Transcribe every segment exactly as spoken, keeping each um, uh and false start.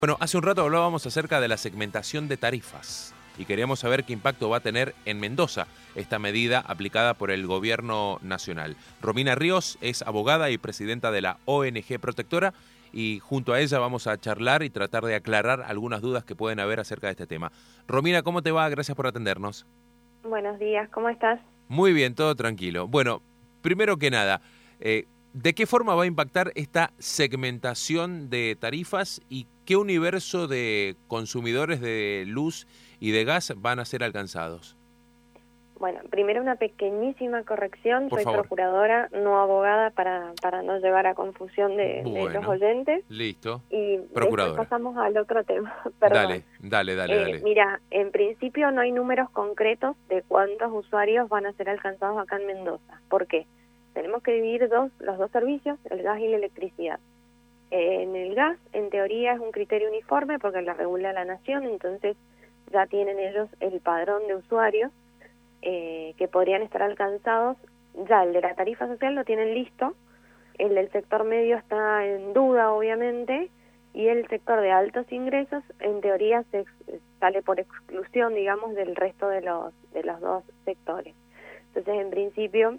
Bueno, hace un rato hablábamos acerca de la segmentación de tarifas y queríamos saber qué impacto va a tener en Mendoza esta medida aplicada por el gobierno nacional. Romina Ríos es abogada y presidenta de la O N G Protectora y junto a ella vamos a charlar y tratar de aclarar algunas dudas que pueden haber acerca de este tema. Romina, ¿cómo te va? Gracias por atendernos. Buenos días, ¿cómo estás? Muy bien, todo tranquilo. Bueno, primero que nada, eh, ¿de qué forma va a impactar esta segmentación de tarifas y qué universo de consumidores de luz y de gas van a ser alcanzados? Bueno, primero una pequeñísima corrección. Por Soy favor. procuradora, no abogada, para, para no llevar a confusión de, Bueno, de los oyentes. listo. Y después Procuradora. pasamos al otro tema, perdón. Dale, dale, dale, Eh, dale. Mira, en principio no hay números concretos de cuántos usuarios van a ser alcanzados acá en Mendoza. ¿Por qué? Tenemos que dividir dos, los dos servicios, el gas y la electricidad. Eh, en el gas, en teoría, es un criterio uniforme porque la regula la nación, entonces ya tienen ellos el padrón de usuarios eh, que podrían estar alcanzados. Ya el de la tarifa social lo tienen listo, el del sector medio está en duda, obviamente, y el sector de altos ingresos, en teoría, se sale por exclusión, digamos, del resto de los, de los dos sectores. Entonces, en principio,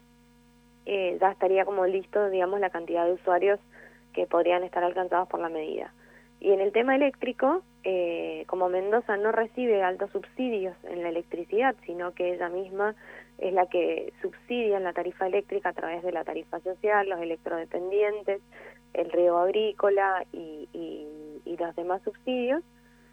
eh, ya estaría como listo, digamos, la cantidad de usuarios que podrían estar alcanzados por la medida. Y en el tema eléctrico, eh, como Mendoza no recibe altos subsidios en la electricidad, sino que ella misma es la que subsidia en la tarifa eléctrica a través de la tarifa social, los electrodependientes, el riego agrícola y, y, y los demás subsidios,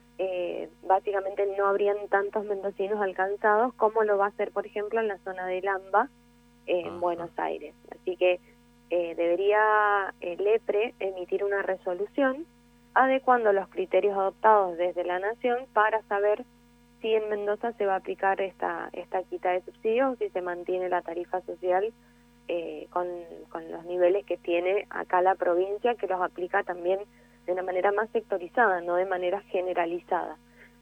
eh, básicamente no habrían tantos mendocinos alcanzados como lo va a hacer, por ejemplo, en la zona de Lamba, eh, en Buenos Aires. Así que eh, debería el EPRE emitir una resolución adecuando los criterios adoptados desde la Nación para saber si en Mendoza se va a aplicar esta, esta quita de subsidios o si se mantiene la tarifa social eh, con, con los niveles que tiene acá la provincia, que los aplica también de una manera más sectorizada, no de manera generalizada.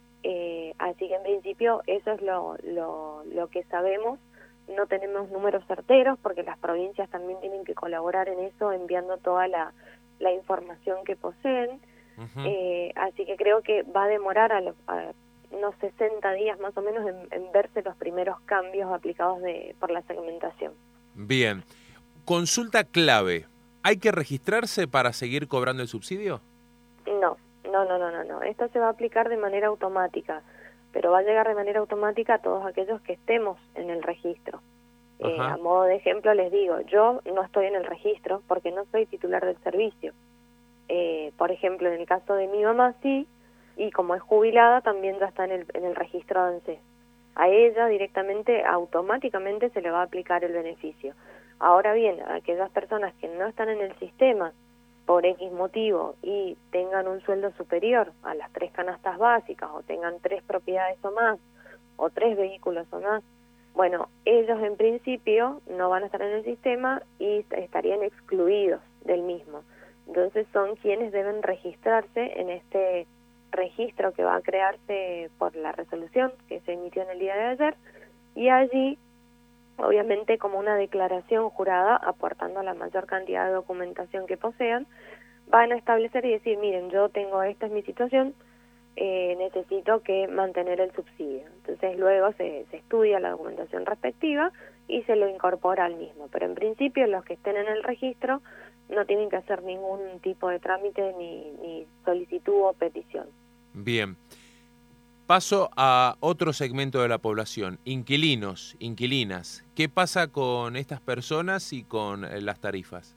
Eh, así que en principio eso es lo, lo, lo que sabemos. No tenemos números certeros porque las provincias también tienen que colaborar en eso, enviando toda la, la información que poseen. Uh-huh. eh, así que creo que va a demorar a, los, a unos sesenta días más o menos en, en verse los primeros cambios aplicados de, por la segmentación. Bien. Consulta clave. ¿Hay que registrarse para seguir cobrando el subsidio? No, no, no, no, no, no. Esto se va a aplicar de manera automática, pero va a llegar de manera automática a todos aquellos que estemos en el registro. Eh, a modo de ejemplo les digo, yo no estoy en el registro porque no soy titular del servicio. Eh, por ejemplo, en el caso de mi mamá sí, y como es jubilada también ya está en el, en el registro de ANSES. A ella directamente, automáticamente se le va a aplicar el beneficio. Ahora bien, a aquellas personas que no están en el sistema por X motivo y tengan un sueldo superior a las tres canastas básicas o tengan tres propiedades o más o tres vehículos o más, bueno, ellos en principio no van a estar en el sistema y estarían excluidos del mismo. Entonces son quienes deben registrarse en este registro que va a crearse por la resolución que se emitió en el día de ayer, y allí, obviamente como una declaración jurada, aportando la mayor cantidad de documentación que posean, van a establecer y decir, miren, yo tengo, esta es mi situación, eh, necesito que mantener el subsidio. Entonces luego se, se estudia la documentación respectiva y se lo incorpora al mismo. Pero en principio los que estén en el registro no tienen que hacer ningún tipo de trámite ni, ni solicitud o petición. Bien. Paso a otro segmento de la población, inquilinos, inquilinas. ¿Qué pasa con estas personas y con eh, las tarifas?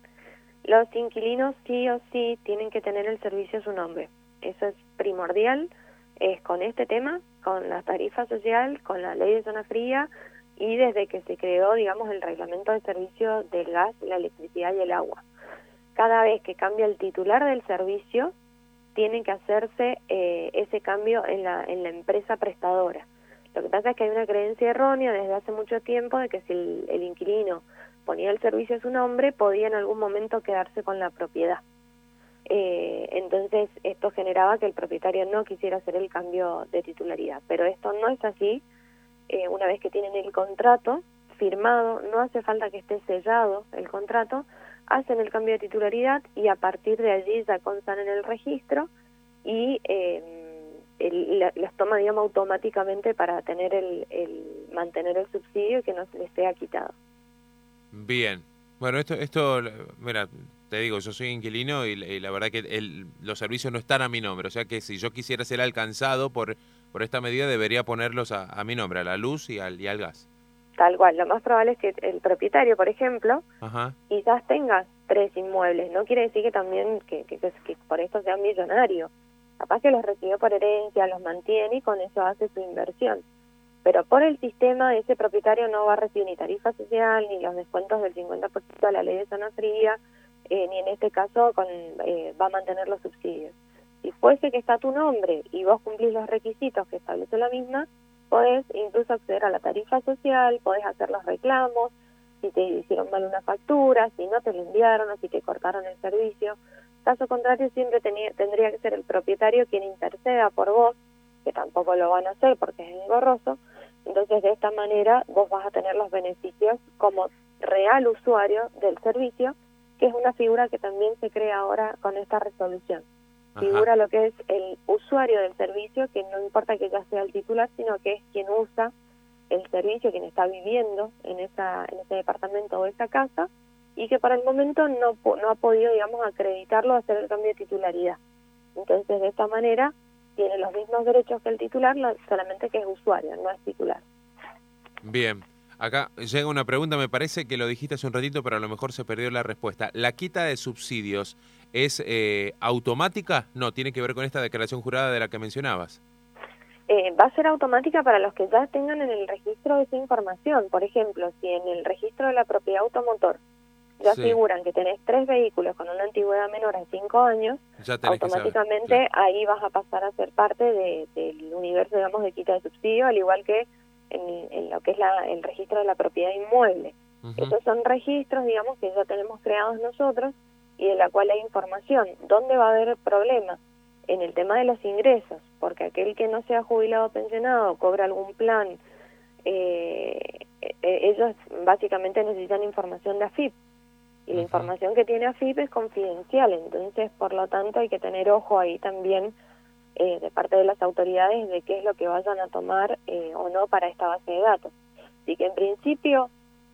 Los inquilinos sí o sí tienen que tener el servicio a su nombre. Eso es primordial, es con este tema, con la tarifa social, con la ley de zona fría y desde que se creó, digamos, el reglamento de servicio del gas, la electricidad y el agua. Cada vez que cambia el titular del servicio, tiene que hacerse eh, ese cambio en la, en la empresa prestadora. Lo que pasa es que hay una creencia errónea desde hace mucho tiempo de que si el, el inquilino ponía el servicio a su nombre, podía en algún momento quedarse con la propiedad. Eh, entonces esto generaba que el propietario no quisiera hacer el cambio de titularidad, pero esto no es así. Eh, una vez que tienen el contrato firmado, no hace falta que esté sellado el contrato, hacen el cambio de titularidad y a partir de allí ya constan en el registro y eh, el, la- los toma, digamos, automáticamente para tener el, el mantener el subsidio y que no se les sea quitado. Bien. Bueno, esto, esto, mira, te digo, yo soy inquilino y, y la verdad que el, los servicios no están a mi nombre. O sea que si yo quisiera ser alcanzado por, por esta medida, debería ponerlos a, a mi nombre, a la luz y al, y al gas. Tal cual, lo más probable es que el propietario, por ejemplo, Ajá. quizás tenga tres inmuebles. No quiere decir que también que, que, que, que por esto sea millonario. Capaz que los recibió por herencia, los mantiene y con eso hace su inversión. Pero por el sistema, ese propietario no va a recibir ni tarifa social, ni los descuentos del cincuenta por ciento de la ley de zona fría, eh, ni en este caso con, eh, va a mantener los subsidios. Si fuese que está tu nombre y vos cumplís los requisitos que establece la misma, podés incluso acceder a la tarifa social, podés hacer los reclamos, si te hicieron mal una factura, si no te la enviaron o si te cortaron el servicio. Caso contrario, siempre tenía, tendría que ser el propietario quien interceda por vos, que tampoco lo van a hacer porque es engorroso. Entonces, de esta manera, vos vas a tener los beneficios como real usuario del servicio, que es una figura que también se crea ahora con esta resolución. Ajá. Figura lo que es el usuario del servicio, que no importa que ya sea el titular, sino que es quien usa el servicio, quien está viviendo en esa en ese departamento o esa casa, y que para el momento no, no ha podido, digamos, acreditarlo, hacer el cambio de titularidad. Entonces, de esta manera, tiene los mismos derechos que el titular, solamente que es usuario, no es titular. Bien. Acá llega una pregunta, me parece que lo dijiste hace un ratito, pero a lo mejor se perdió la respuesta. ¿La quita de subsidios es eh, automática? No, tiene que ver con esta declaración jurada de la que mencionabas. Eh, va a ser automática para los que ya tengan en el registro esa información. Por ejemplo, si en el registro de la propiedad automotor ya Sí. figuran que tenés tres vehículos con una antigüedad menor a cinco años, Ya tenés que saber, automáticamente claro. ahí vas a pasar a ser parte de, del universo, digamos, de quita de subsidio, al igual que en, en lo que es la, el registro de la propiedad inmueble. Uh-huh. Esos son registros, digamos, que ya tenemos creados nosotros y de la cual hay información. ¿Dónde va a haber problema? En el tema de los ingresos, porque aquel que no sea jubilado o pensionado, cobra algún plan, eh, eh, ellos básicamente necesitan información de A F I P. Y la Uh-huh. información que tiene A F I P es confidencial, entonces, por lo tanto, hay que tener ojo ahí también eh, de parte de las autoridades de qué es lo que vayan a tomar eh, o no para esta base de datos. Así que, en principio,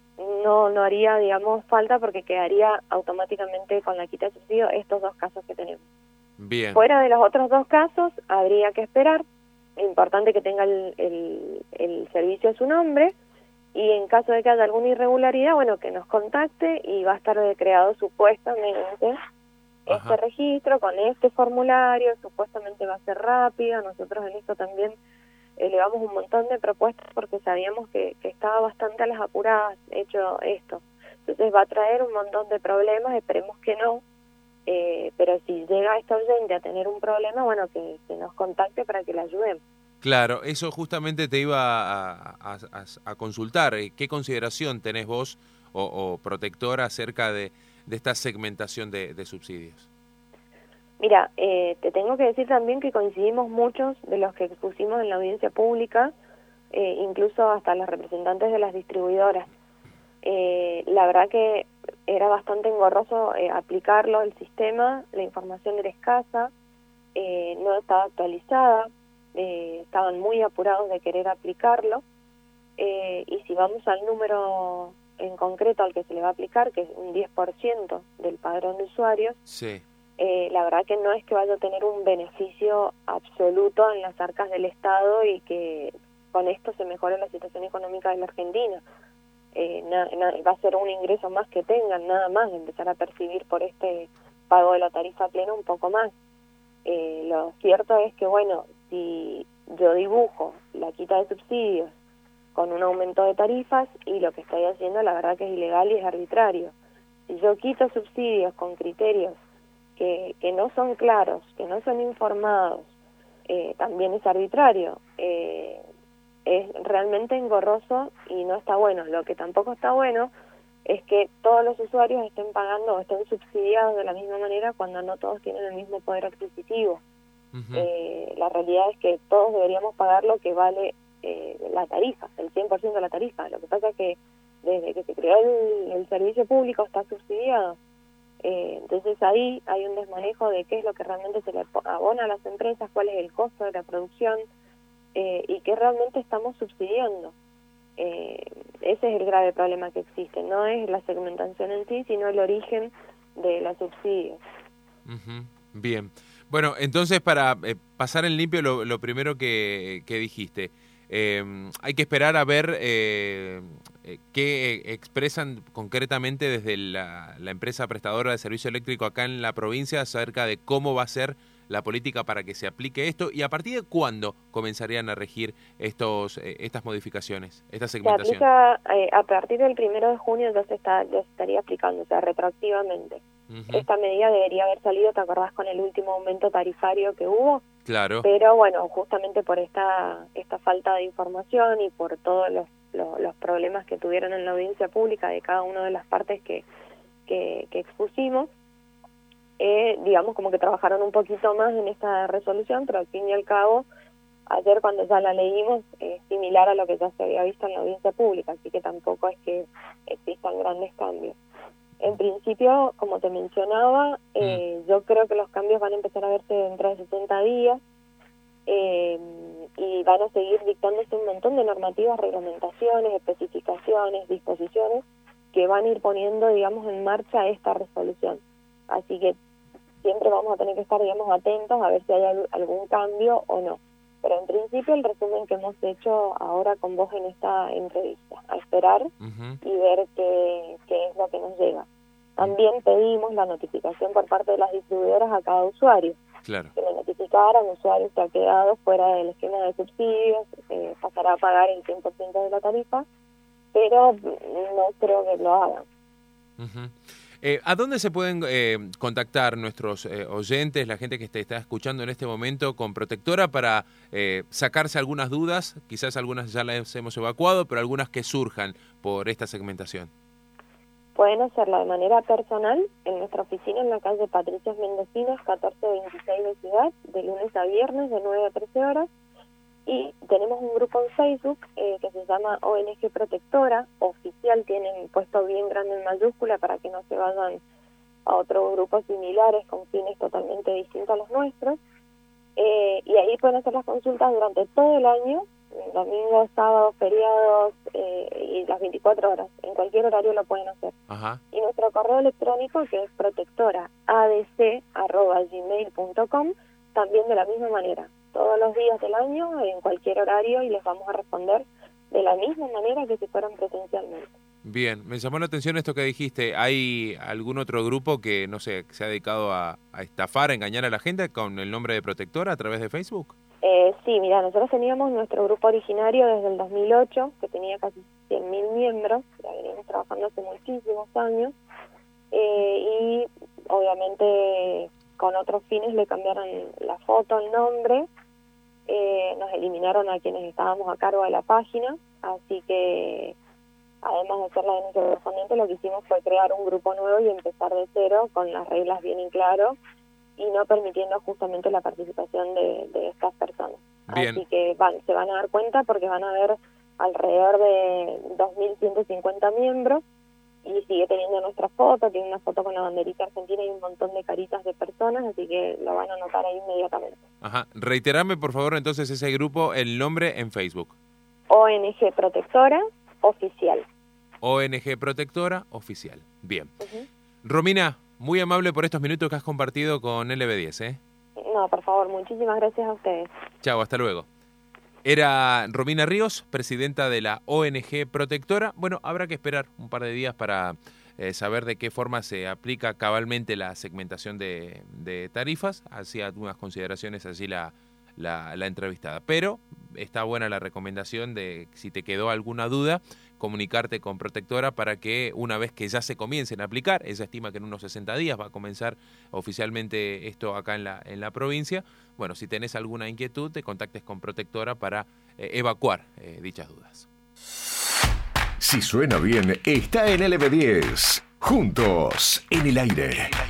no no haría, digamos, falta porque quedaría automáticamente con la quita de subsidio estos dos casos que tenemos. Bien. Fuera de los otros dos casos, habría que esperar. Es importante que tenga el, el, el servicio a su nombre, y en caso de que haya alguna irregularidad, bueno, que nos contacte y va a estar creado supuestamente Ajá. este registro con este formulario, supuestamente va a ser rápido. Nosotros en esto también elevamos un montón de propuestas porque sabíamos que, que estaba bastante a las apuradas hecho esto. Entonces va a traer un montón de problemas, esperemos que no, eh, pero si llega esta oyente a tener un problema, bueno, que, que nos contacte para que le ayudemos. Claro, eso justamente te iba a, a, a, a consultar. ¿Qué consideración tenés vos o, o protectora acerca de, de esta segmentación de, de subsidios? Mira, eh, te tengo que decir también que coincidimos muchos de los que expusimos en la audiencia pública, eh, incluso hasta los representantes de las distribuidoras. Eh, la verdad que era bastante engorroso eh, aplicarlo, el sistema, la información era escasa, eh, no estaba actualizada, eh, estaban muy apurados de querer aplicarlo, eh, y si vamos al número en concreto al que se le va a aplicar, que es un diez por ciento del padrón de usuarios, Sí. Eh, la verdad que no es que vaya a tener un beneficio absoluto en las arcas del Estado y que con esto se mejore la situación económica de la Argentina. Eh, na, na, va a ser un ingreso más que tengan, nada más, de empezar a percibir por este pago de la tarifa plena un poco más. Eh, lo cierto es que, bueno, si yo dibujo la quita de subsidios con un aumento de tarifas, y lo que estoy haciendo la verdad que es ilegal y es arbitrario. Si yo quito subsidios con criterios Que, que no son claros, que no son informados, eh, también es arbitrario, eh, es realmente engorroso y no está bueno. Lo que tampoco está bueno es que todos los usuarios estén pagando o estén subsidiados de la misma manera cuando no todos tienen el mismo poder adquisitivo. Uh-huh. eh, la realidad es que todos deberíamos pagar lo que vale eh, la tarifa, el cien por ciento de la tarifa. Lo que pasa es que desde que se creó el, el servicio público está subsidiado. Eh, entonces ahí hay un desmanejo de qué es lo que realmente se le abona a las empresas, cuál es el costo de la producción eh, y qué realmente estamos subsidiando. Eh, ese es el grave problema que existe, no es la segmentación en sí, sino el origen de los subsidios. Uh-huh. Bien. Bueno, entonces para eh, pasar en limpio lo, lo primero que, que dijiste, eh, hay que esperar a ver eh, eh, qué expresan concretamente desde la, la empresa prestadora de servicio eléctrico acá en la provincia acerca de cómo va a ser la política para que se aplique esto y a partir de cuándo comenzarían a regir estos eh, estas modificaciones, esta segmentación. Se aplica eh, a partir del primero de junio, ya se, está, ya se estaría aplicando, o sea, retroactivamente. Uh-huh. Esta medida debería haber salido, ¿te acordás con el último aumento tarifario que hubo? Claro. Pero bueno, justamente por esta esta falta de información y por todos los, los, los problemas que tuvieron en la audiencia pública de cada una de las partes que, que, que expusimos, eh, digamos como que trabajaron un poquito más en esta resolución, pero al fin y al cabo, ayer cuando ya la leímos, es eh, similar a lo que ya se había visto en la audiencia pública, así que tampoco es que existan grandes cambios. En principio, como te mencionaba, eh, mm. yo creo que los cambios van a empezar a verse dentro de sesenta días eh, y van a seguir dictándose un montón de normativas, reglamentaciones, especificaciones, disposiciones que van a ir poniendo, digamos, en marcha esta resolución. Así que siempre vamos a tener que estar, digamos, atentos a ver si hay algún cambio o no. Pero en principio el resumen que hemos hecho ahora con vos en esta entrevista, a esperar uh-huh. y ver qué, qué es lo que nos llega. También pedimos la notificación por parte de las distribuidoras a cada usuario. Claro. Que le notificaran, usuario que ha quedado fuera del esquema de subsidios, eh, pasará a pagar el cien por ciento de la tarifa, pero no creo que lo hagan. Uh-huh. Eh, ¿A dónde se pueden eh, contactar nuestros eh, oyentes, la gente que te está escuchando en este momento con Protectora para eh, sacarse algunas dudas? Quizás algunas ya las hemos evacuado, pero algunas que surjan por esta segmentación. Pueden hacerlo de manera personal en nuestra oficina en la calle Patricios Mendocinos, catorce veintiséis de Ciudad, de lunes a viernes de nueve a trece horas. Y tenemos un grupo en Facebook eh, que se llama O N G Protectora, oficial, tienen puesto bien grande en mayúscula para que no se vayan a otros grupos similares con fines totalmente distintos a los nuestros. Eh, y ahí pueden hacer las consultas durante todo el año, domingos, sábados, feriados eh, y las veinticuatro horas. En cualquier horario lo pueden hacer. Ajá. Y nuestro correo electrónico, que es protectora a d c arroba gmail punto com, también de la misma manera. Todos los días del año, en cualquier horario, y les vamos a responder de la misma manera que si fueran presencialmente. Bien, me llamó la atención esto que dijiste. ¿Hay algún otro grupo que, no sé, se ha dedicado a, a estafar, a engañar a la gente con el nombre de Protectora a través de Facebook? Eh, sí, mira, nosotros teníamos nuestro grupo originario desde el dos mil ocho, que tenía casi cien mil miembros, ya veníamos trabajando hace muchísimos años, eh, y obviamente con otros fines le cambiaron la foto, el nombre, eh, nos eliminaron a quienes estábamos a cargo de la página, así que además de hacer la denuncia correspondiente, lo que hicimos fue crear un grupo nuevo y empezar de cero con las reglas bien en claro y no permitiendo justamente la participación de, de estas personas. Bien. Así que van, se van a dar cuenta porque van a haber alrededor de dos mil ciento cincuenta miembros y sigue teniendo nuestra foto, tiene una foto con la banderita argentina y un montón de caritas de personas, así que lo van a notar ahí inmediatamente. Ajá. Reiterame, por favor, entonces ese grupo, el nombre en Facebook. O N G Protectora Oficial. O N G Protectora Oficial. Bien. Uh-huh. Romina, muy amable por estos minutos que has compartido con L B diez, ¿eh? No, por favor, muchísimas gracias a ustedes. Chao, hasta luego. Era Romina Ríos, presidenta de la O N G Protectora. Bueno, habrá que esperar un par de días para eh, saber de qué forma se aplica cabalmente la segmentación de, de tarifas. Hacía algunas consideraciones allí la, la, la entrevistada. Pero está buena la recomendación de, si te quedó alguna duda, comunicarte con Protectora para que una vez que ya se comiencen a aplicar, ella estima que en unos sesenta días va a comenzar oficialmente esto acá en la, en la provincia. Bueno, si tenés alguna inquietud, te contactes con Protectora para eh, evacuar eh, dichas dudas. Si suena bien, está en L B diez. Juntos en el aire.